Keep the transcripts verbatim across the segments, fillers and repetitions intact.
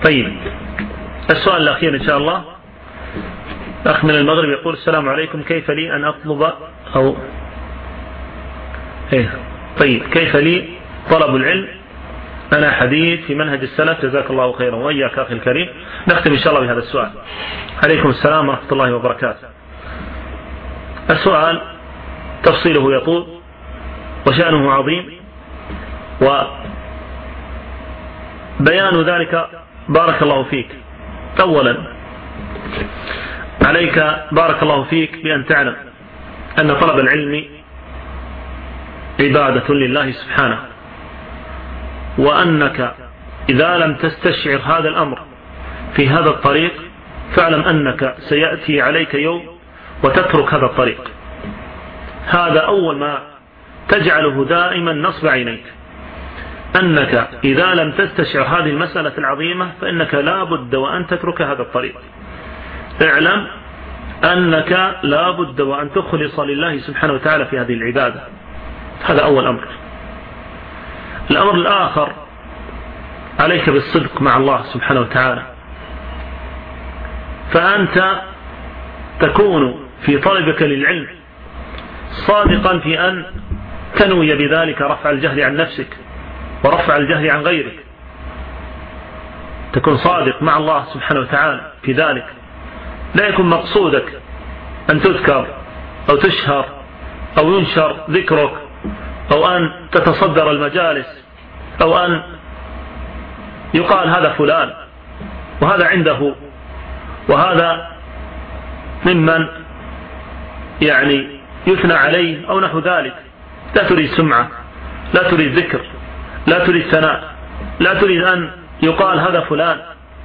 طيب، السؤال الأخير إن شاء الله. أخ من المغرب يقول: السلام عليكم، كيف لي أن أطلب أو إيه طيب كيف لي طلب العلم؟ أنا حديث في منهج السلف، جزاك الله خيرا وإياك أخي الكريم. نختم إن شاء الله بهذا السؤال. عليكم السلام ورحمة الله وبركاته. السؤال تفصيله يطول وشأنه عظيم، وبيان ذلك بارك الله فيك. أولا عليك بارك الله فيك بأن تعلم أن طلب العلم عبادة لله سبحانه، وأنك إذا لم تستشعر هذا الأمر في هذا الطريق فاعلم أنك سيأتي عليك يوم وتترك هذا الطريق. هذا أول ما تجعله دائما نصب عينيك، أنك إذا لم تستشعر هذه المسألة العظيمة فإنك لا بد وأن تترك هذا الطريق. اعلم أنك لا بد وأن تخلص لله سبحانه وتعالى في هذه العبادة. هذا أول أمر. الأمر الآخر عليك بالصدق مع الله سبحانه وتعالى، فأنت تكون في طلبك للعلم صادقا في أن تنوي بذلك رفع الجهل عن نفسك ورفع الجهل عن غيرك. تكون صادق مع الله سبحانه وتعالى في ذلك، لا يكون مقصودك أن تذكر أو تشهر أو ينشر ذكرك أو أن تتصدر المجالس أو أن يقال هذا فلان وهذا عنده وهذا ممن يعني يثنى عليه أو نحو ذلك. لا تريد سمعة، لا تريد ذكر، لا تريد ثناء، لا تريد أن يقال هذا فلان.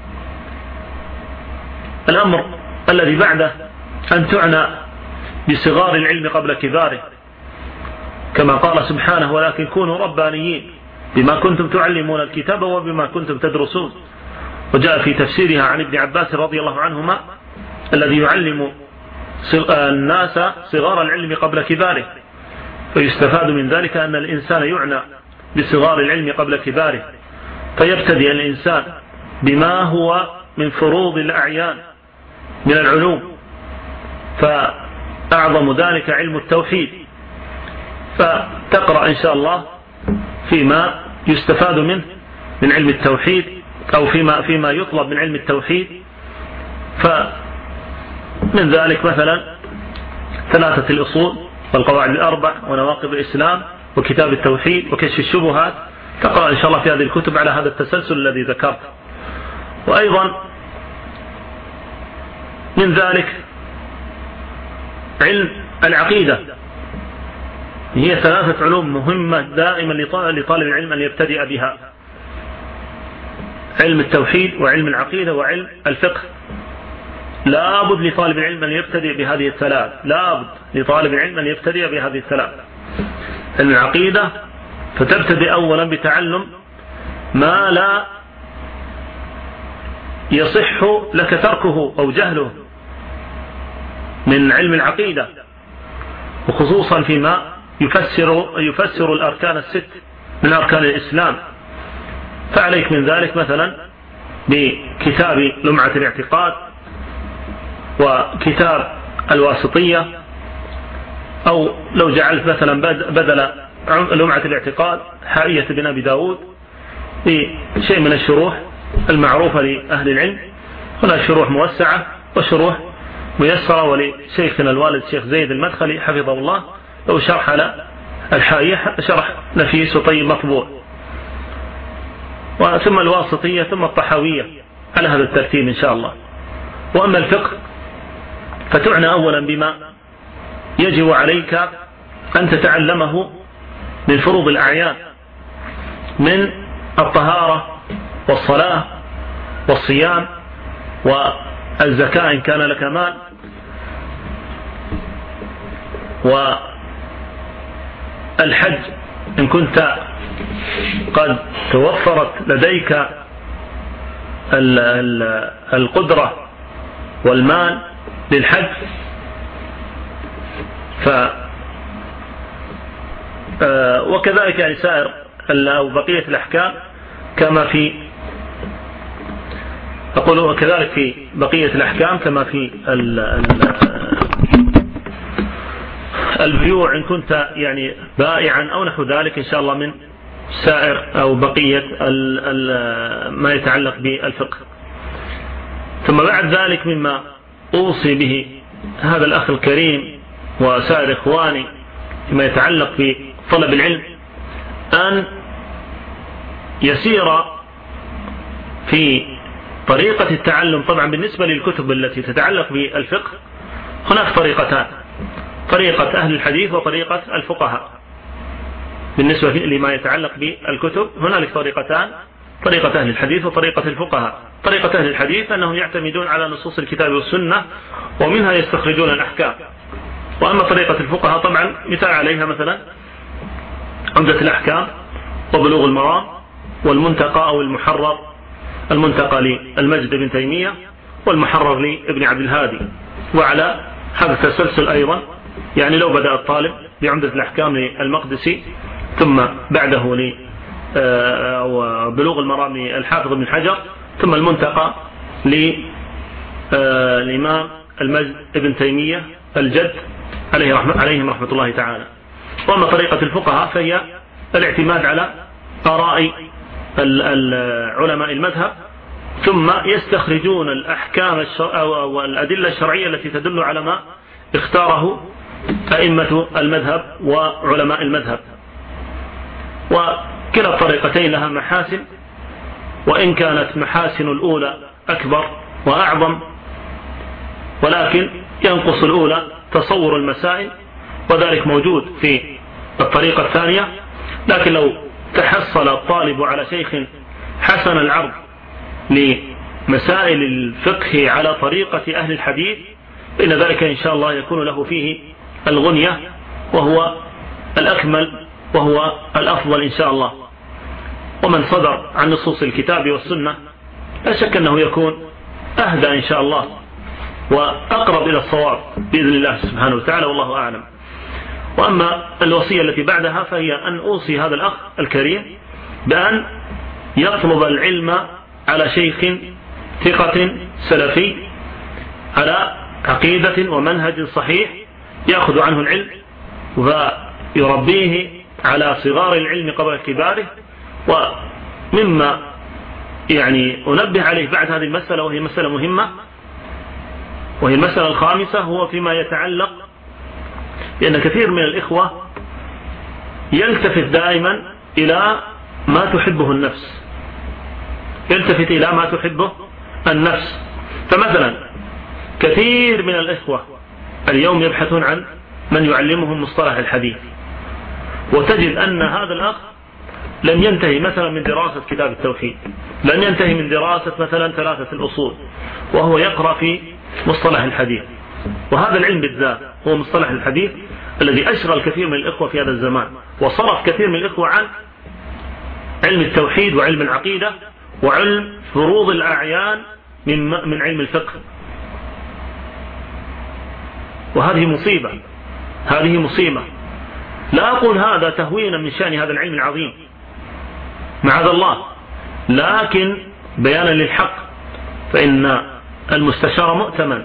الأمر الذي بعده أن تعنى بصغار العلم قبل كباره، كما قال سبحانه: ولكن كونوا ربانيين بما كنتم تعلمون الكتاب وبما كنتم تدرسون. وجاء في تفسيرها عن ابن عباس رضي الله عنهما: الذي يعلم الناس صغار العلم قبل كباره. فيستفاد من ذلك أن الإنسان يعنى بصغار العلم قبل كباره، فيبتدئ الإنسان بما هو من فروض الأعيان من العلوم، فأعظم ذلك علم التوحيد. فتقرأ إن شاء الله فيما يستفاد منه من علم التوحيد أو فيما, فيما يطلب من علم التوحيد. فمن ذلك مثلا ثلاثة الأصول والقواعد الأربع ونواقض الإسلام وكتاب التوحيد وكشف الشبهات. تقرأ إن شاء الله في هذه الكتب على هذا التسلسل الذي ذكرت. وأيضا من ذلك علم العقيدة. هي ثلاثة علوم مهمة دائما لطالب العلم أن يبتدئ بها: علم التوحيد وعلم العقيدة وعلم الفقه. لا بد لطالب العلم أن يبتدئ بهذه الثلاث. لا بد لطالب العلم أن يبتدئ بهذه الثلاث. علم العقيدة فتبتدئ أولا بتعلم ما لا يصح لك تركه أو جهله من علم العقيدة، وخصوصا فيما يفسر, يفسر الأركان الست من أركان الإسلام. فعليك من ذلك مثلا بكتاب لمعة الاعتقاد وكتاب الواسطية، أو لو جعلت مثلا بدل لمعة الاعتقاد حائية بن أبي داود بشيء من الشروح المعروفة لأهل العلم. هناك شروح موسعة وشروح ميسرة، ولشيخنا الوالد الشيخ زيد المدخلي حفظه الله لو شرح على الحائية شرح نفيس وطيب مطبوع، ثم الواسطية ثم الطحاوية على هذا الترتيب إن شاء الله. وأما الفقه فتعنى أولا بما يجب عليك أن تتعلمه من فروض الأعيان من الطهارة والصلاة والصيام والزكاة إن كان لك مال، والحج إن كنت قد توفرت لديك القدرة والمال للحج. ف وكذلك يعني سائر أو بقية الأحكام كما في أقول وكذلك في بقية الأحكام كما في ال ال البيوع إن كنت يعني بائعا أو نحو ذلك إن شاء الله من سائر أو بقية ال ال ما يتعلق بالفقه. ثم بعد ذلك مما أوصي به هذا الأخ الكريم وسائر إخواني فيما يتعلق بطلب العلم أن يسير في طريقة التعلم. طبعا بالنسبة للكتب التي تتعلق بالفقه هناك طريقتان، طريقة أهل الحديث وطريقة الفقهاء. بالنسبة لما يتعلق بالكتب هنالك طريقتان، طريقة أهل الحديث وطريقة الفقهاء. طريقة أهل الحديث أنهم يعتمدون على نصوص الكتاب والسنة ومنها يستخرجون الأحكام. وأما طريقة الفقهاء طبعا مثال عليها مثلا عمدة الأحكام وبلوغ المرام والمنتقى أو المحرر، المنتقى للمجد بن تيمية والمحرر لابن عبد الهادي. وعلى هذا التسلسل أيضا يعني لو بدأ الطالب بعمدة الأحكام للمقدسي ثم بعده لبلوغ المرام للحافظ بن حجر ثم المنتقى للإمام المجد بن تيمية الجد عليه رحمة عليهم رحمة الله تعالى. وأما طريقة الفقهاء فهي الاعتماد على آراء علماء المذهب ثم يستخرجون الأحكام والأدلة الشرعية التي تدل على ما اختاره أئمة المذهب وعلماء المذهب. وكلا الطريقتين لها محاسن، وإن كانت محاسن الأولى أكبر وأعظم، ولكن ينقص الأولى تصور المسائل وذلك موجود في الطريقة الثانية. لكن لو تحصل الطالب على شيخ حسن العرض لمسائل الفقه على طريقة أهل الحديث فإن ذلك إن شاء الله يكون له فيه الغنية وهو الأكمل وهو الأفضل إن شاء الله. ومن صدر عن نصوص الكتاب والسنة لا شك أنه يكون أهدى إن شاء الله وأقرب إلى الصواب بإذن الله سبحانه وتعالى، والله أعلم. وأما الوصية التي بعدها فهي أن أوصي هذا الأخ الكريم بأن يطلب العلم على شيخ ثقة سلفي على عقيدة ومنهج صحيح يأخذ عنه العلم ويربيه على صغار العلم قبل كباره. ومما يعني أنبه عليه بعد هذه المسألة وهي مسألة مهمة وهي المسألة الخامسة هو فيما يتعلق بأن كثير من الإخوة يلتفت دائما إلى ما تحبه النفس، يلتفت إلى ما تحبه النفس. فمثلا كثير من الإخوة اليوم يبحثون عن من يعلمهم مصطلح الحديث، وتجد أن هذا الأخ لم ينتهي مثلا من دراسة كتاب التوحيد، لم ينتهي من دراسة مثلا ثلاثة الأصول، وهو يقرأ في مصطلح الحديث. وهذا العلم بالذات هو مصطلح الحديث الذي أشغل كثير من الإخوة في هذا الزمان، وصرف كثير من الإخوة عن علم التوحيد وعلم العقيدة وعلم فروض الأعيان من من علم الفقه. وهذه مصيبة، هذه مصيبة. لا أقول هذا تهوينا من شأن هذا العلم العظيم معاذ الله، لكن بيانا للحق، فإن المستشار مؤتمن،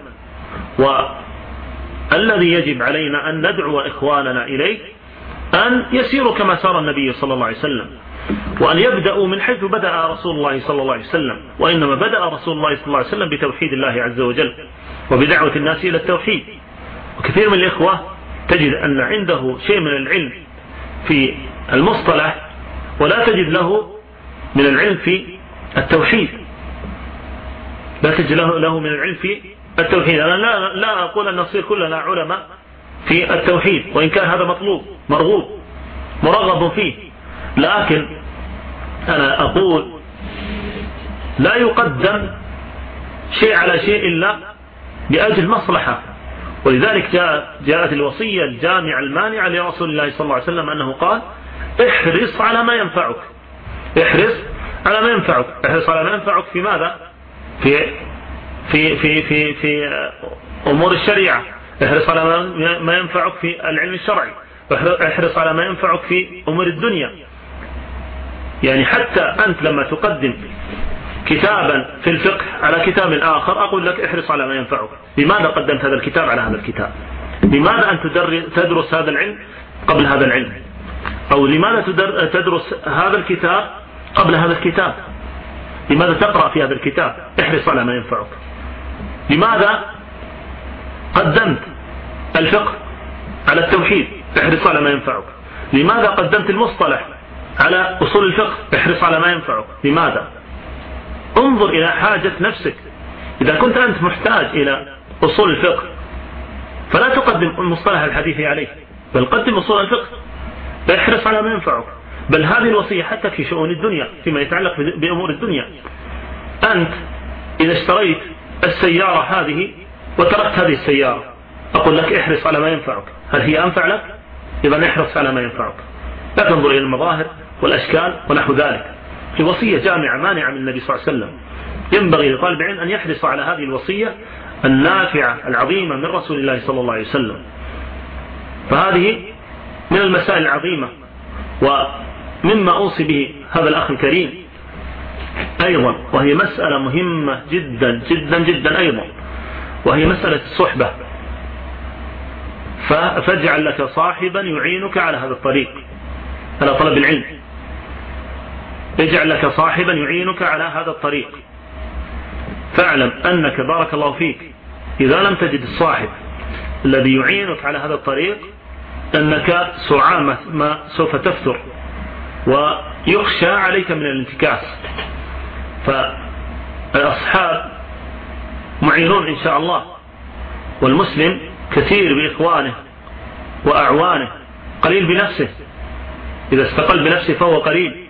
والذي يجب علينا أن ندعو إخواننا إليه أن يسيروا كما سار النبي صلى الله عليه وسلم، وأن يبدأوا من حيث بدأ رسول الله صلى الله عليه وسلم. وإنما بدأ رسول الله صلى الله عليه وسلم بتوحيد الله عز وجل وبدعوة الناس إلى التوحيد. وكثير من الإخوة تجد أن عنده شيء من العلم في المصطلح ولا تجد له من العلم في التوحيد، لا تجد له, له من العلم في التوحيد. أنا لا, لا أقول أن نصير كلنا علماء في التوحيد، وإن كان هذا مطلوب مرغوب مرغب فيه، لكن أنا أقول لا يقدم شيء على شيء إلا بأجل مصلحة. ولذلك جاء جاءت الوصية الجامعة المانعة لرسول الله صلى الله عليه وسلم أنه قال احرص على ما ينفعك، احرص على ما ينفعك، احرص على ما ينفعك في ماذا؟ في في في في في أمور الشريعة، احرص على ما ينفعك في العلم الشرعي، احرص على ما ينفعك في أمور الدنيا. يعني حتى أنت لما تقدم كتابا في الفقه على كتاب آخر أقول لك احرص على ما ينفعك. لماذا قدمت هذا الكتاب على هذا الكتاب؟ لماذا أن تدرس هذا العلم قبل هذا العلم؟ أو لماذا تدرس هذا الكتاب قبل هذا الكتاب؟ لماذا تقرأ في هذا الكتاب؟ احرص على ما ينفعك. لماذا قدمت الفقه على التوحيد؟ احرص على ما ينفعك. لماذا قدمت المصطلح على أصول الفقه؟ احرص على ما ينفعك. لماذا؟ انظر إلى حاجة نفسك. إذا كنت أنت محتاج إلى أصول الفقه فلا تقدم المصطلح الحديث عليه، بل قدم أصول الفقه. احرص على ما ينفعك. بل هذه الوصية حتى في شؤون الدنيا، فيما يتعلق بأمور الدنيا. أنت إذا اشتريت السيارة هذه وتركت هذه السيارة، أقول لك احرص على ما ينفعك. هل هي أنفع لك؟ إذا احرص على ما ينفعك. لا تنظر إلى المظاهر والأشكال ونحو ذلك. في وصية جامعة مانعة من النبي صلى الله عليه وسلم. ينبغي لطالب العلم أن يحرص على هذه الوصية النافعة العظيمة من رسول الله صلى الله عليه وسلم. فهذه من المسائل العظيمة، ومما أوصي به هذا الأخ الكريم أيضا، وهي مسألة مهمة جدا جدا جدا أيضا، وهي مسألة الصحبة. فاجعل لك صاحبا يعينك على هذا الطريق، على طلب العلم. اجعل لك صاحبا يعينك على هذا الطريق. فاعلم أنك بارك الله فيك إذا لم تجد الصاحب الذي يعينك على هذا الطريق أنك سرعان ما سوف تفتر ويخشى عليك من الانتكاس. فالأصحاب معينون إن شاء الله، والمسلم كثير بإخوانه وأعوانه، قليل بنفسه. إذا استقل بنفسه فهو قليل.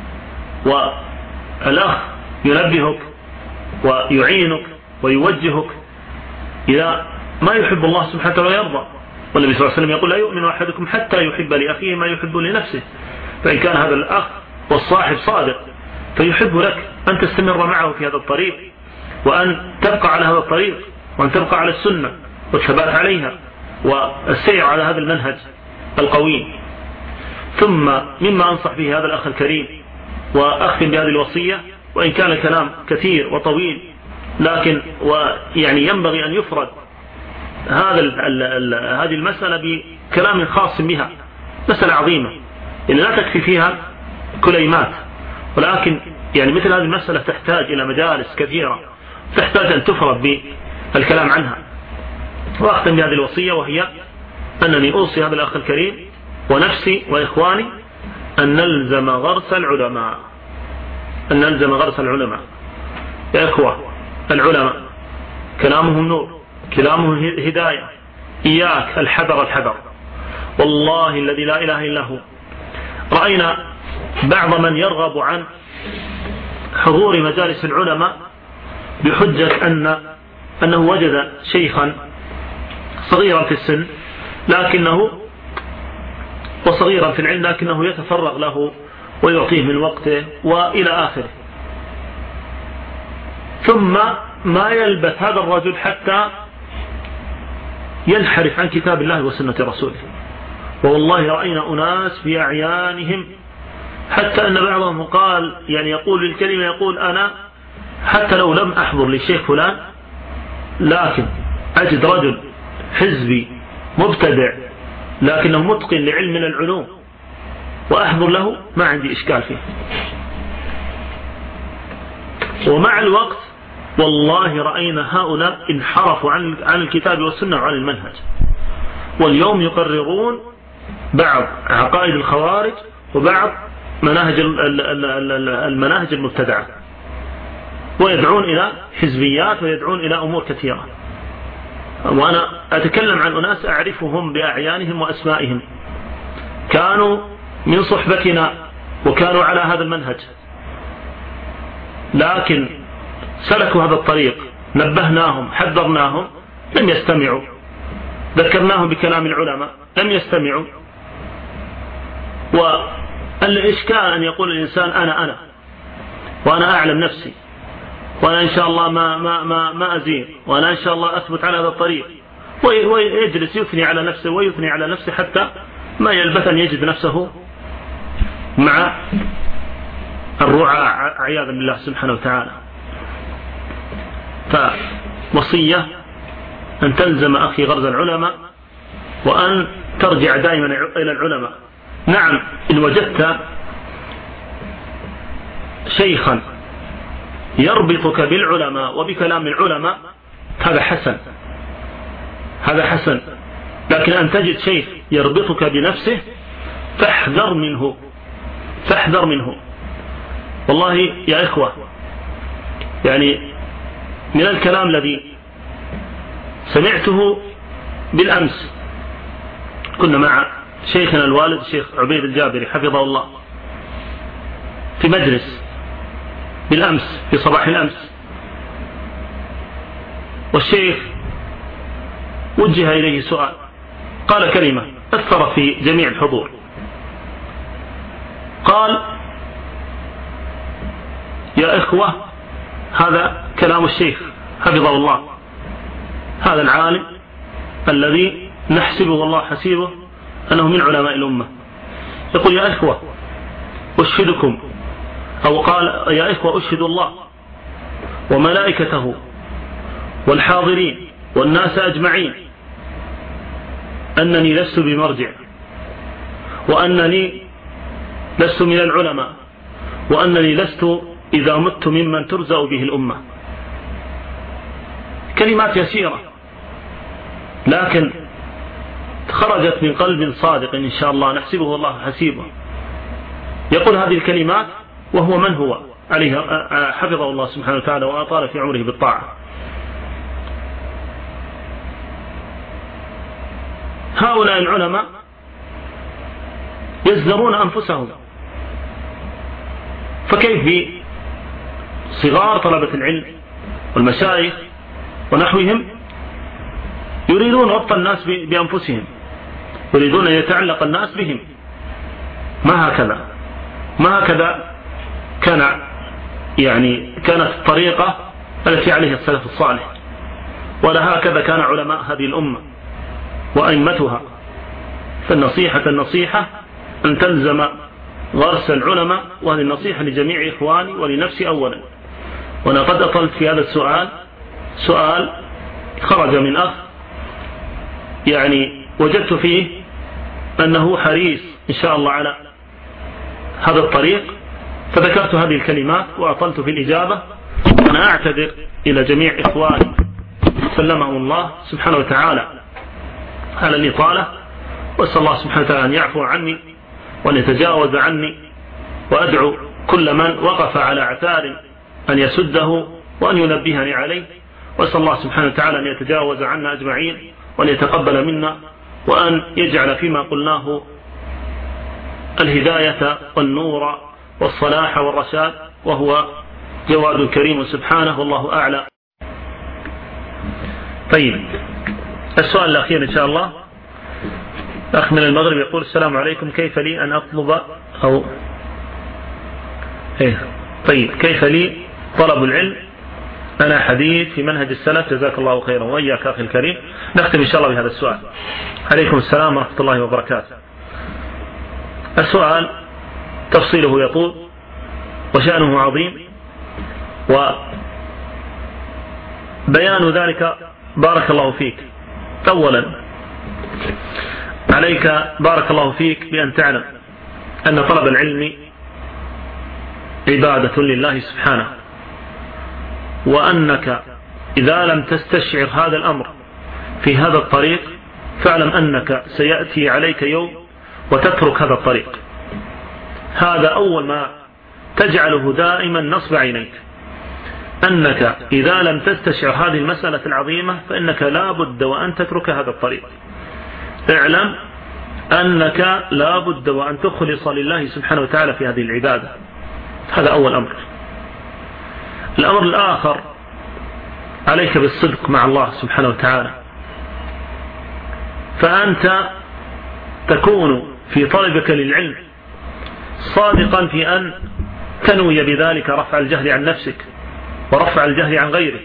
والأخ ينبهك ويعينك ويوجهك إلى ما يحب الله سبحانه وتعالى ويرضى. والنبي صلى الله عليه وسلم يقول لا يؤمن أحدكم حتى يحب لأخيه ما يحب لنفسه. فإن كان هذا الأخ والصاحب صادق فيحب لك أن تستمر معه في هذا الطريق، وأن تبقى على هذا الطريق، وأن تبقى على السنة والثبات عليها والسير على هذا المنهج القوي. ثم مما أنصح به هذا الأخ الكريم وأختم بهذه الوصية، وإن كان الكلام كثير وطويل لكن ويعني ينبغي أن يفرد هذا ال ال هذه المسألة بكلام خاص بها. مسألة عظيمة يعني لا تكفي فيها كليمات، ولكن يعني مثل هذه المسألة تحتاج إلى مجالس كثيرة، تحتاج أن تفرد بالكلام عنها. وأختم بهذه الوصية، وهي أنني أوصي هذا الأخ الكريم ونفسي وإخواني أن نلزم غرس العلماء، أن نلزم غرس العلماء. يا إخوة، العلماء كلامهم نور، كلامهم هداية. إياك الحذر الحذر، والله الذي لا إله إلا هو. رأينا بعض من يرغب عن حضور مجالس العلماء بحجة أن أنه وجد شيخا صغيرا في السن لكنه وصغيرا في العلم لكنه يتفرغ له ويعطيه من وقته وإلى آخره. ثم ما يلبث هذا الرجل حتى ينحرف عن كتاب الله وسنة رسوله. والله رأينا أناس في أعيانهم حتى أن بعضهم قال يعني يقول الكلمة، يقول أنا حتى لو لم أحضر للشيخ فلان لكن أجد رجل حزبي مبتدع لكنه متقن لعلم من العلوم وأحضر له، ما عندي إشكال فيه. ومع الوقت والله رأينا هؤلاء انحرفوا عن عن الكتاب والسنة وعن المنهج، واليوم يقررون بعض عقائد الخوارج وبعض مناهج المناهج المبتدعة، ويدعون إلى حزبيات ويدعون إلى أمور كثيرة. وأنا أتكلم عن أناس أعرفهم بأعيانهم وأسمائهم، كانوا من صحبتنا وكانوا على هذا المنهج، لكن سلكوا هذا الطريق، نبهناهم حذرناهم لم يستمعوا، ذكرناهم بكلام العلماء لم يستمعوا. والإشكال أن يقول الإنسان أنا أنا وأنا أعلم نفسي، وأنا إن شاء الله ما ما ما ما أزيد، وأنا إن شاء الله أثبت على هذا الطريق، ويجلس يثني على نفسه ويثني على نفسه حتى ما يلبث أن يجد نفسه مع الرعاة عياذا بالله سبحانه وتعالى. فوصية أن تلزم أخي غرز العلماء وأن ترجع دائما إلى العلماء. نعم، إن وجدت شيخا يربطك بالعلماء وبكلام العلماء هذا حسن، هذا حسن، لكن أن تجد شيخ يربطك بنفسه فاحذر منه، فاحذر منه. والله يا إخوة، يعني من الكلام الذي سمعته بالأمس، كنا مع شيخنا الوالد الشيخ عبيد الجابري حفظه الله في مجلس بالأمس، في صباح الأمس، والشيخ وجه إليه سؤال، قال كلمة أثر في جميع الحضور، قال: يا إخوة، هذا كلام الشيخ حفظه الله، هذا العالم الذي نحسبه الله حسيبه أنه من علماء الأمة، يقول: يا إخوة أشهدكم، أو قال: يا إخوة أشهد الله وملائكته والحاضرين والناس أجمعين أنني لست بمرجع، وأنني لست من العلماء، وأنني لست إذا مت ممن ترزق به الأمة. كلمات يسيرة لكن خرجت من قلب صادق إن شاء الله نحسبه الله حسيبه، يقول هذه الكلمات وهو من هو عليه حفظه الله سبحانه وتعالى وأطال في عمره بالطاعة. هؤلاء العلماء يزدرون أنفسهم، فكيف بصغار طلبة العلم والمشايخ ونحوهم يريدون ربط الناس بأنفسهم، يريدون أن يتعلق الناس بهم؟ ما هكذا، ما هكذا كان يعني كانت الطريقة التي عليها السلف الصالح، ولا هكذا كان علماء هذه الأمة وأئمتها. فالنصيحة النصيحة أن تلزم غرس العلماء، وهذه النصيحة لجميع إخواني ولنفسي أولا. وأنا قد أطلت في هذا السؤال، سؤال خرج من أخ يعني وجدت فيه أنه حريص إن شاء الله على هذا الطريق، فذكرت هذه الكلمات وأطلت في الإجابة. وأنا أعتذر إلى جميع إخواني سلمهم الله سبحانه وتعالى على الإطالة، وأسأل الله سبحانه وتعالى أن يعفو عني وأن يتجاوز عني، وأدعو كل من وقف على عثار أن يسده وأن ينبهني عليه، وأسأل الله سبحانه وتعالى أن يتجاوز عنا أجمعين وأن يتقبل منا، وأن يجعل فيما قلناه الهداية والنور والصلاح والرشاد، وهو جواد كريم سبحانه والله أعلى. طيب، السؤال الأخير إن شاء الله، أخ من المغرب يقول: السلام عليكم، كيف لي أن أطلب أو إيه طيب كيف لي طلب العلم؟ أنا حديث في منهج السلف، جزاك الله خيرا وإياك أخي الكريم. نختم إن شاء الله بهذا السؤال. عليكم السلام ورحمة الله وبركاته. السؤال تفصيله يطول وشأنه عظيم، وبيان ذلك بارك الله فيك. أولا عليك بارك الله فيك بأن تعلم أن طلب العلم عبادة لله سبحانه، وأنك إذا لم تستشعر هذا الأمر في هذا الطريق فاعلم أنك سيأتي عليك يوم وتترك هذا الطريق. هذا أول ما تجعله دائما نصب عينيك، أنك إذا لم تستشعر هذه المسألة العظيمة فإنك لا بد وأن تترك هذا الطريق. اعلم أنك لا بد وأن تخلص لله سبحانه وتعالى في هذه العبادة. هذا أول أمر. الأمر الآخر عليك بالصدق مع الله سبحانه وتعالى، فأنت تكون في طلبك للعلم صادقا في أن تنوي بذلك رفع الجهل عن نفسك ورفع الجهل عن غيرك.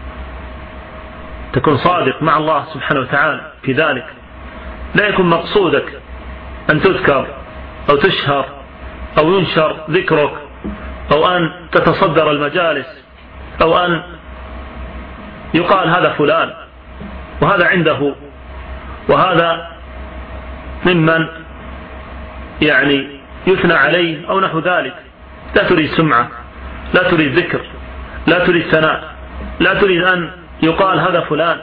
تكون صادق مع الله سبحانه وتعالى في ذلك، لا يكون مقصودك أن تذكر أو تشهر أو ينشر ذكرك أو أن تتصدر المجالس أو أن يقال هذا فلان وهذا عنده وهذا ممن يعني يثنى عليه أو نحو ذلك، لا تريد سمعة، لا تريد ذكر، لا تريد ثناء، لا تريد أن يقال هذا فلان.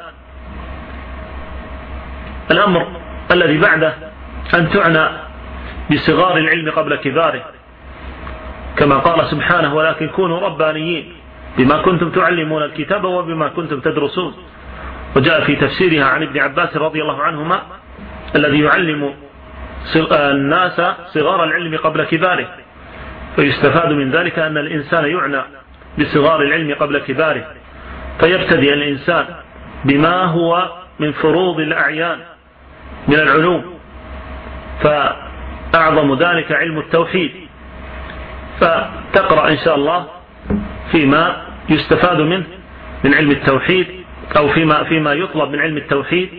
الأمر الذي بعده أن تعنى بصغار العلم قبل كباره، كما قال سبحانه: ولكن كونوا ربانيين بما كنتم تعلمون الكتاب وبما كنتم تدرسون. وجاء في تفسيرها عن ابن عباس رضي الله عنهما: الذي يعلم الناس صغار العلم قبل كباره. فيستفاد من ذلك أن الإنسان يعنى بصغار العلم قبل كباره، فيبتدئ الإنسان بما هو من فروض الأعيان من العلوم، فأعظم ذلك علم التوحيد، فتقرأ إن شاء الله فيما يستفاد منه من علم التوحيد، أو فيما, فيما يطلب من علم التوحيد.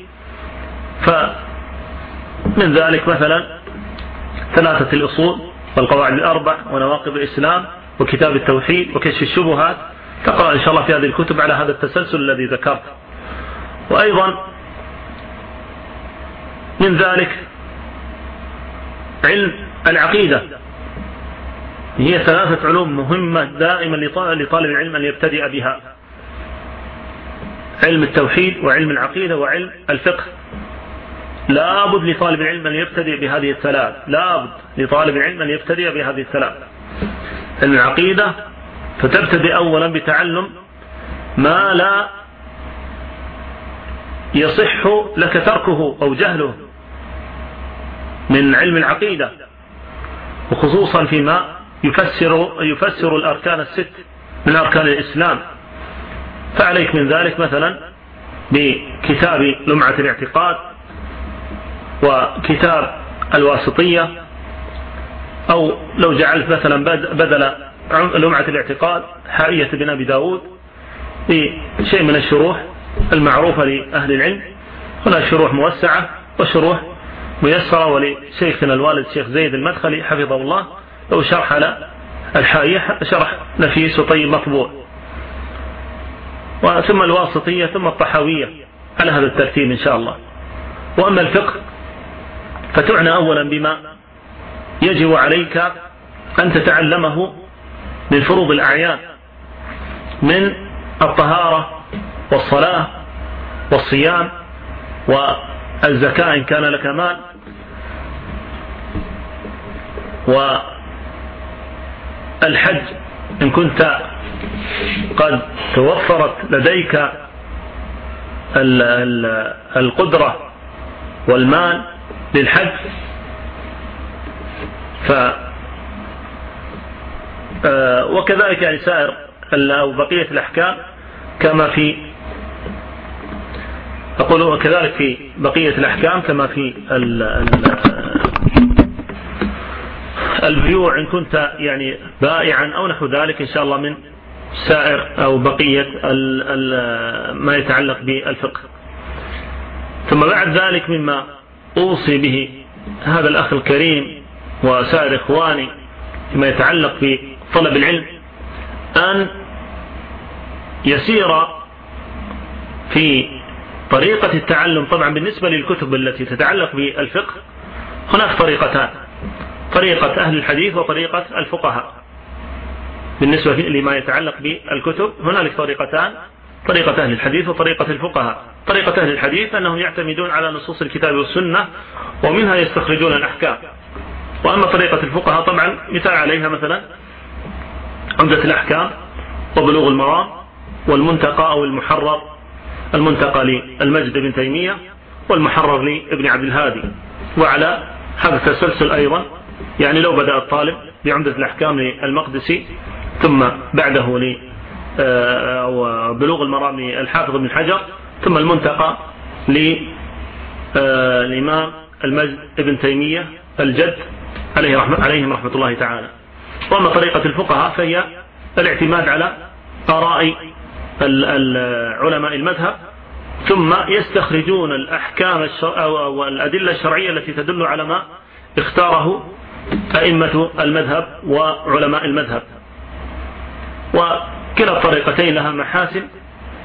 فمن ذلك مثلا ثلاثة الأصول والقواعد الأربع ونواقض الإسلام وكتاب التوحيد وكشف الشبهات، تقرأ إن شاء الله في هذه الكتب على هذا التسلسل الذي ذكرت. وأيضا من ذلك علم العقيدة، هي ثلاثة علوم مهمة دائما لطالب العلم أن يبتدئ بها: علم التوحيد وعلم العقيدة وعلم الفقه. لا بد لطالب العلم أن يبتدئ بهذه الثلاث، لا بد لطالب العلم أن يبتدئ بهذه الثلاث. علم العقيدة فتبتدئ أولا بتعلم ما لا يصح لك تركه أو جهله من علم العقيدة، وخصوصا فيما يفسر, يفسر الأركان الست من أركان الإسلام. فعليك من ذلك مثلا بكتاب لمعة الاعتقاد وكتاب الواسطية، أو لو جعلت مثلا بدل لمعة الاعتقاد حائية بن أبي داود بشيء من الشروح المعروفة لأهل العلم. هناك شروح موسعة وشروح ميسرة، ولشيخنا الوالد الشيخ زيد المدخلي حفظه الله لو شرح على الحائية شرح نفيس وطيب مطبوع، ثم الواسطية ثم الطحاوية على هذا الترتيب إن شاء الله. وأما الفقه فتعنى أولا بما يجب عليك أن تتعلمه من فروض الأعيان، من الطهارة والصلاة والصيام والزكاة إن كان لك مال، والحج إن كنت قد توفرت لديك القدرة والمال للحج. ف وكذلك يعني سائر أو بقية الأحكام كما في أقول وكذلك في بقية الأحكام كما في البيوع إن كنت يعني بائعا أو نحو ذلك إن شاء الله من سائر أو بقية ال ال ما يتعلق بالفقه. ثم بعد ذلك مما أوصي به هذا الأخ الكريم وسائر إخواني فيما يتعلق بطلب العلم أن يسير في طريقة التعلم. طبعا بالنسبة للكتب التي تتعلق بالفقه هناك طريقتان: طريقة أهل الحديث وطريقة الفقهاء. بالنسبة لما يتعلق بالكتب هنالك طريقتان: طريقة أهل الحديث وطريقة الفقهاء. طريقة أهل الحديث أنهم يعتمدون على نصوص الكتاب والسنة ومنها يستخرجون الأحكام. وأما طريقة الفقهاء طبعا مثال عليها مثلا عمدة الأحكام وبلوغ المرام والمنتقى أو المحرر، المنتقى للمجد بن تيمية والمحرر لابن عبد الهادي. وعلى هذا التسلسل أيضا يعني لو بدأ الطالب بعمدة الأحكام للمقدسي ثم بعده لبلوغ المرام للحافظ بن حجر ثم المنتقى للإمام المجد بن تيمية الجد عليه رحمة عليهم رحمة الله تعالى. وأما طريقة الفقهاء فهي الاعتماد على آراء علماء المذهب ثم يستخرجون الأحكام والأدلة الشرعية التي تدل على ما اختاره أئمة المذهب وعلماء المذهب. وكلا الطريقتين لها محاسن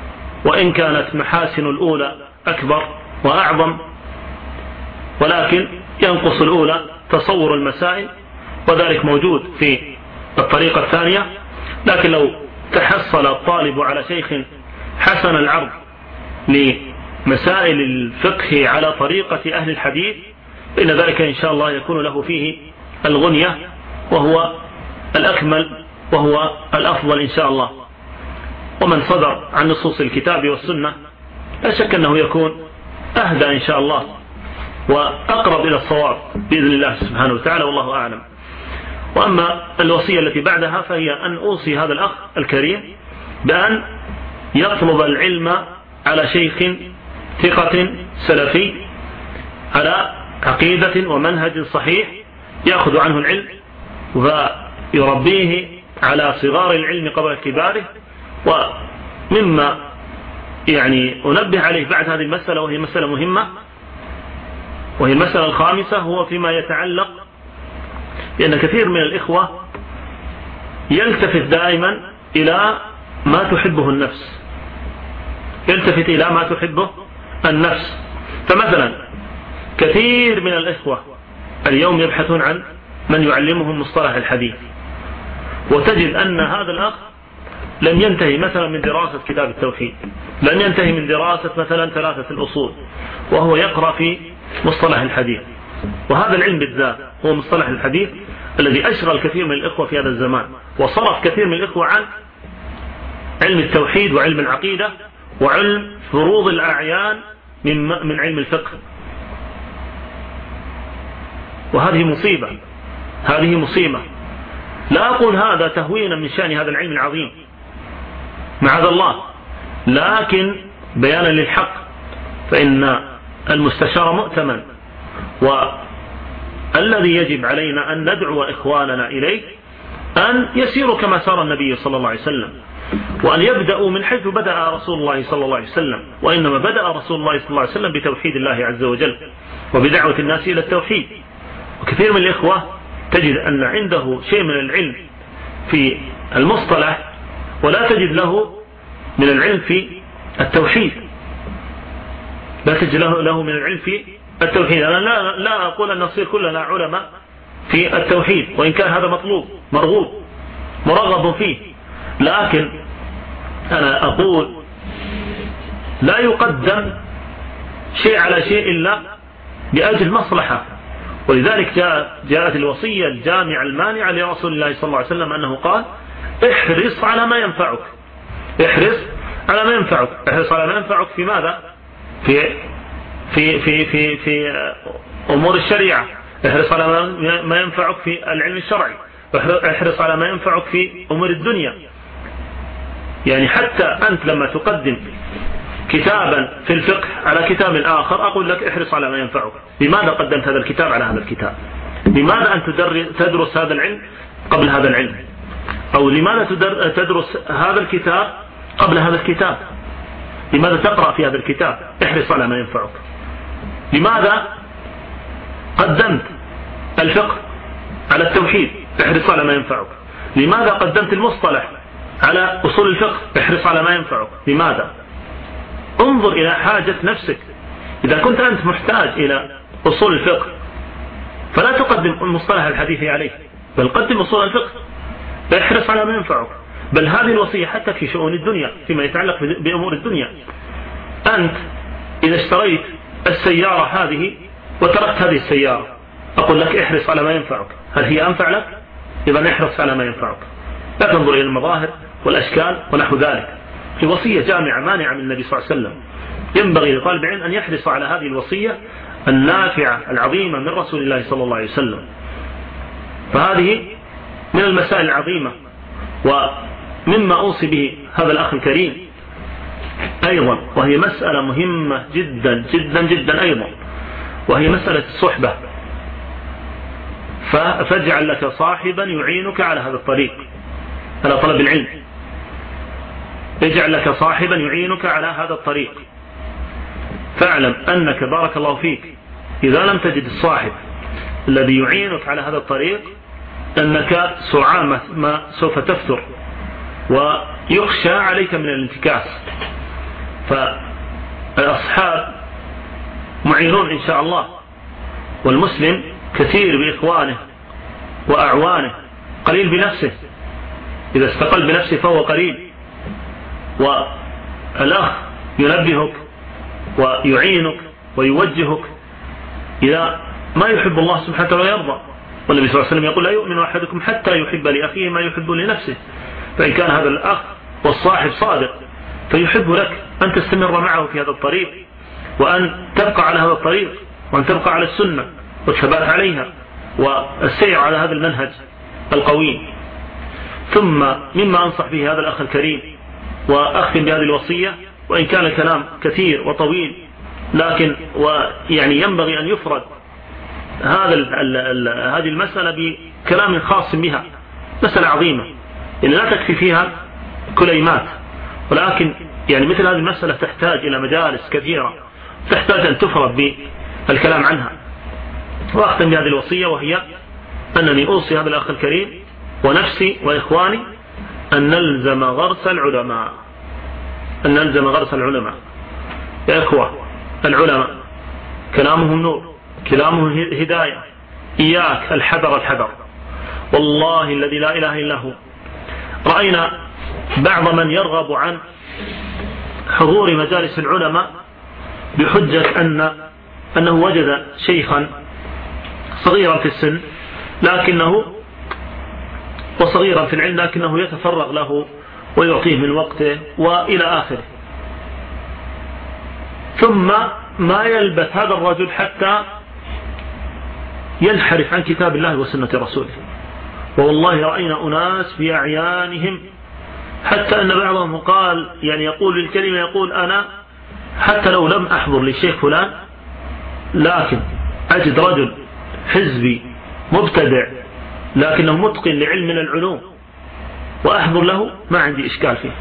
وإن كانت محاسن الأولى أكبر وأعظم، ولكن ينقص الأولى تصور المسائل، وذلك موجود في الطريقة الثانية. لكن لو تحصل الطالب على شيخ حسن العرض لمسائل الفقه على طريقة أهل الحديث، إن ذلك إن شاء الله يكون له فيه الغنية، وهو الأكمل وهو الأفضل إن شاء الله. ومن صدر عن نصوص الكتاب والسنة لا شك أنه يكون أهدى إن شاء الله وأقرب إلى الصواب بإذن الله سبحانه وتعالى، والله أعلم. وأما الوصية التي بعدها فهي أن أوصي هذا الأخ الكريم بأن يطلب العلم على شيخ ثقة سلفي على عقيدة ومنهج صحيح، يأخذ عنه العلم ويربيه على صغار العلم قبل كباره. ومما يعني أنبه عليه بعد هذه المسألة، وهي مسألة مهمة، وهي المسألة الخامسة، هو فيما يتعلق بأن كثير من الإخوة يلتفت دائما إلى ما تحبه النفس، يلتفت إلى ما تحبه النفس. فمثلا كثير من الإخوة اليوم يبحثون عن من يعلمهم مصطلح الحديث، وتجد أن هذا الأخ لم ينتهي مثلا من دراسة كتاب التوحيد، لم ينتهي من دراسة مثلا ثلاثة الأصول، وهو يقرأ في مصطلح الحديث. وهذا العلم بالذات هو مصطلح الحديث الذي أشغل كثير من الإخوة في هذا الزمان، وصرف كثير من الإخوة عن علم التوحيد وعلم العقيدة وعلم فروض الأعيان من من علم الفقه. وهذه مصيبة، هذه مصيبة. لا أقول هذا تهوينا من شأن هذا العلم العظيم معاذ الله، لكن بيانا للحق، فإن المستشار مؤتمن، والذي يجب علينا أن ندعو إخواننا إليه أن يسيروا كما سار النبي صلى الله عليه وسلم، وأن يبدأوا من حيث بدأ رسول الله صلى الله عليه وسلم. وإنما بدأ رسول الله صلى الله عليه وسلم بتوحيد الله عز وجل وبدعوة الناس إلى التوحيد. وكثير من الإخوة تجد أن عنده شيء من العلم في المصطلح، ولا تجد له من العلم في التوحيد، لا تجد له, له من العلم في التوحيد. أنا لا, لا أقول أن نصير كلنا علماء في التوحيد، وإن كان هذا مطلوب مرغوب مرغب فيه، لكن أنا أقول لا يقدم شيء على شيء إلا بأجل مصلحة. ولذلك جاء جاءت الوصية الجامعة المانعة لرسول الله صلى الله عليه وسلم أنه قال: احرص على ما ينفعك، احرص على ما ينفعك. احرص على ما ينفعك في ماذا؟ في في في في في أمور الشريعة. احرص على ما ينفعك في العلم الشرعي. احرص على ما ينفعك في أمور الدنيا. يعني حتى أنت لما تقدم كتابا في الفقه على كتاب آخر، أقول لك احرص على ما ينفعك. لماذا قدمت هذا الكتاب على هذا الكتاب؟ لماذا أن تدرس هذا العلم قبل هذا العلم؟ أو لماذا تدرس هذا الكتاب قبل هذا الكتاب؟ لماذا تقرأ في هذا الكتاب؟ احرص على ما ينفعك. لماذا قدمت الفقه على التوحيد؟ احرص على ما ينفعك. لماذا قدمت المصطلح على أصول الفقه؟ احرص على ما ينفعك. لماذا؟ انظر إلى حاجة نفسك. إذا كنت أنت محتاج إلى أصول الفقه فلا تقدم مصطلح الحديث عليه، بل قدم أصول الفقه. احرص على ما ينفعك. بل هذه الوصية حتى في شؤون الدنيا، فيما يتعلق بأمور الدنيا. أنت إذا اشتريت السيارة هذه وتركت هذه السيارة، أقول لك احرص على ما ينفعك. هل هي أنفع لك؟ إذا احرص على ما ينفعك. لا تنظر إلى المظاهر والأشكال ونحو ذلك. في وصية جامعة مانعة من النبي صلى الله عليه وسلم. ينبغي لطالب العلم أن يحرص على هذه الوصية النافعة العظيمة من رسول الله صلى الله عليه وسلم. فهذه من المسائل العظيمة، ومما أوصي به هذا الأخ الكريم أيضا، وهي مسألة مهمة جدا جدا جدا أيضا، وهي مسألة الصحبة. فاجعل لك صاحبا يعينك على هذا الطريق، على طلب العلم. اجعل لك صاحبا يعينك على هذا الطريق. فاعلم أنك بارك الله فيك إذا لم تجد الصاحب الذي يعينك على هذا الطريق، أنك سرعان ما سوف تفتر ويخشى عليك من الانتكاس. فالأصحاب معينون إن شاء الله، والمسلم كثير بإخوانه وأعوانه، قليل بنفسه، إذا استقل بنفسه فهو قليل. والأخ ينبهك ويعينك ويوجهك إلى ما يحب الله سبحانه وتعالى ويرضى. والنبي صلى الله عليه وسلم يقول لا يؤمن أحدكم حتى يحب لأخيه ما يحب لنفسه. فإن كان هذا الأخ والصاحب صادق فيحب لك أن تستمر معه في هذا الطريق، وأن تبقى على هذا الطريق، وأن تبقى على السنة والثبات عليها والسير على هذا المنهج القوي. ثم مما أنصح به هذا الأخ الكريم وأختم بهذه الوصية، وإن كان الكلام كثير وطويل لكن ويعني ينبغي أن يفرد هذا ال ال ال هذه المسألة بكلام خاص بها، مسألة عظيمة إن لا تكفي فيها كليمات، ولكن يعني مثل هذه المسألة تحتاج إلى مجالس كثيرة، تحتاج أن تفرد بالكلام عنها. وأختم بهذه الوصية، وهي أنني أوصي هذا الأخ الكريم ونفسي وإخواني أن نلزم غرس العلماء، أن نلزم غرس العلماء. يا إخوة، العلماء كلامهم نور، كلامهم هداية. إياك الحذر الحذر، والله الذي لا إله إلا هو. رأينا بعض من يرغب عن حضور مجالس العلماء بحجة أن أنه وجد شيخا صغيرا في السن لكنه وصغيرا في العلم لكنه يتفرغ له ويعطيه من وقته وإلى آخره. ثم ما يلبث هذا الرجل حتى ينحرف عن كتاب الله وسنة رسوله. والله رأينا أناس في أعيانهم حتى أن بعضهم قال يعني يقول للكلمة يقول أنا حتى لو لم أحضر للشيخ فلان لكن أجد رجل حزبي مبتدع لكنه متقن لعلم من العلوم وأحضر له، ما عندي إشكال فيه.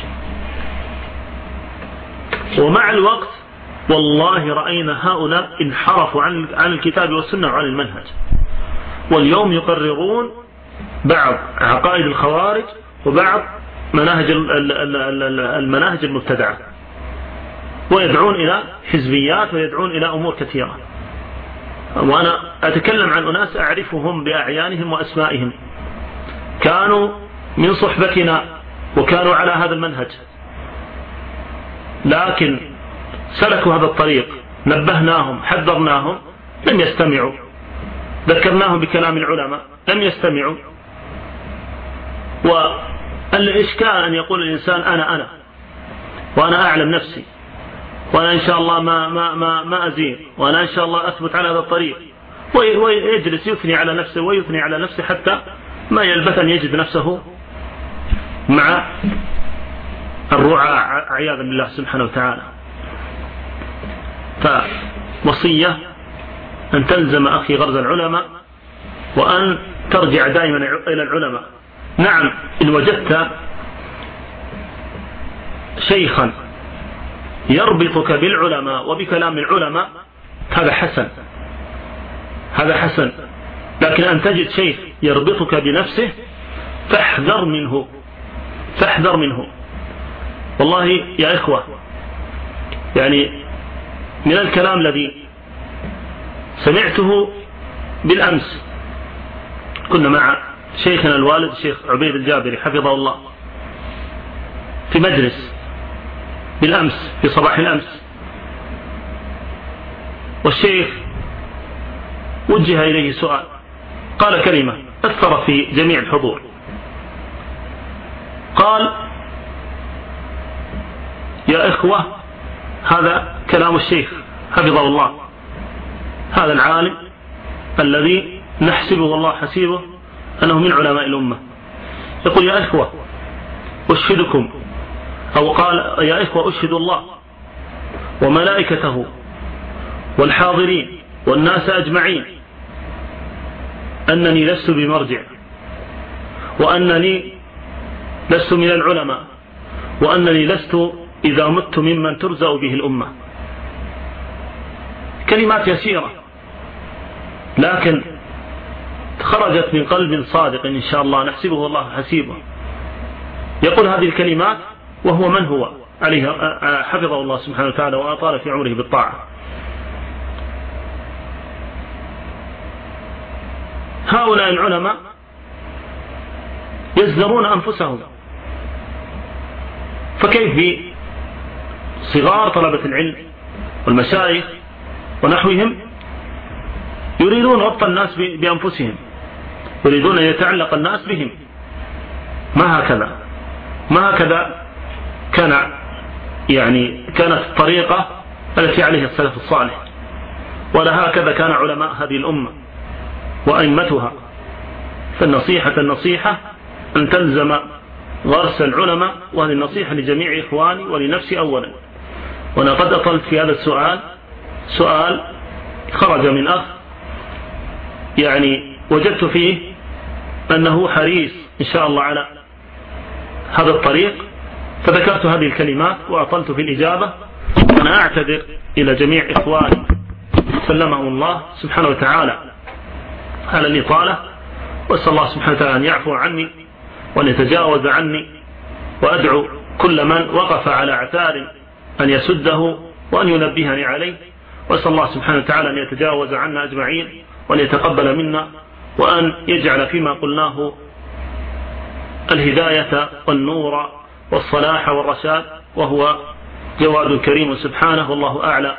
ومع الوقت والله رأينا هؤلاء انحرفوا عن عن الكتاب والسنة وعن المنهج، واليوم يقررون بعض عقائد الخوارج وبعض مناهج المناهج المبتدعة، ويدعون إلى حزبيات ويدعون إلى أمور كثيرة. وأنا أتكلم عن أناس أعرفهم بأعيانهم وأسمائهم، كانوا من صحبتنا وكانوا على هذا المنهج، لكن سلكوا هذا الطريق، نبهناهم حذرناهم لم يستمعوا، ذكرناهم بكلام العلماء لم يستمعوا. والإشكال أن يقول الإنسان أنا أنا وأنا أعلم نفسي، وأنا إن شاء الله ما ما ما ما أزيد، وأنا إن شاء الله أثبت على هذا الطريق، ويجلس يثني على نفسه ويثني على نفسه حتى ما يلبث أن يجد نفسه مع الرعاة عياذا بالله سبحانه وتعالى. فوصية أن تلزم أخي غرز العلماء، وأن ترجع دائما إلى العلماء. نعم، إن وجدت شيخا يربطك بالعلماء وبكلام العلماء هذا حسن، هذا حسن، لكن أن تجد شيخ يربطك بنفسه فاحذر منه، فاحذر منه. والله يا إخوة، يعني من الكلام الذي سمعته بالأمس، كنا مع شيخنا الوالد الشيخ عبيد الجابري حفظه الله في مجلس بالأمس في صباح الأمس، والشيخ وجه إليه سؤال، قال كلمة أثر في جميع الحضور، قال يا إخوة هذا كلام الشيخ حفظه الله، هذا العالم الذي نحسبه والله حسيبه أنه من علماء الأمة، يقول يا إخوة أشهدكم، أو قال يا إخوة أشهد الله وملائكته والحاضرين والناس أجمعين أنني لست بمرجع، وأنني لست من العلماء، وأنني لست إذا مت ممن ترزأ به الأمة. كلمات يسيرة لكن خرجت من قلب صادق إن شاء الله نحسبه الله حسيبه، يقول هذه الكلمات وهو من هو عليه حفظه الله سبحانه وتعالى وأطال في عمره بالطاعة. هؤلاء العلماء يزدرون أنفسهم، فكيف بصغار طلبة العلم والمشايخ ونحوهم يريدون ربط الناس بأنفسهم، يريدون أن يتعلق الناس بهم. ما هكذا ما هكذا كان يعني كانت الطريقة التي عليها السلف الصالح، ولا هكذا كان علماء هذه الأمة وأئمتها. فالنصيحة النصيحة أن تلزم غرس العلماء، وهذه النصيحة لجميع إخواني ولنفسي أولا. وأنا قد أطلت في هذا السؤال، سؤال خرج من أخ يعني وجدت فيه أنه حريص إن شاء الله على هذا الطريق، فذكرت هذه الكلمات وأطلت في الإجابة. أنا أعتذر إلى جميع إخواني سلمهم الله سبحانه وتعالى على الإطالة، وأسأل الله سبحانه وتعالى أن يعفو عني وأن يتجاوز عني، وأدعو كل من وقف على عثار أن يسده وأن ينبهني عليه، وأسأل الله سبحانه وتعالى أن يتجاوز عنا أجمعين وأن يتقبل منا، وأن يجعل فيما قلناه الهداية والنور والصلاح والرشاد، وهو جواد كريم سبحانه، والله أعلى.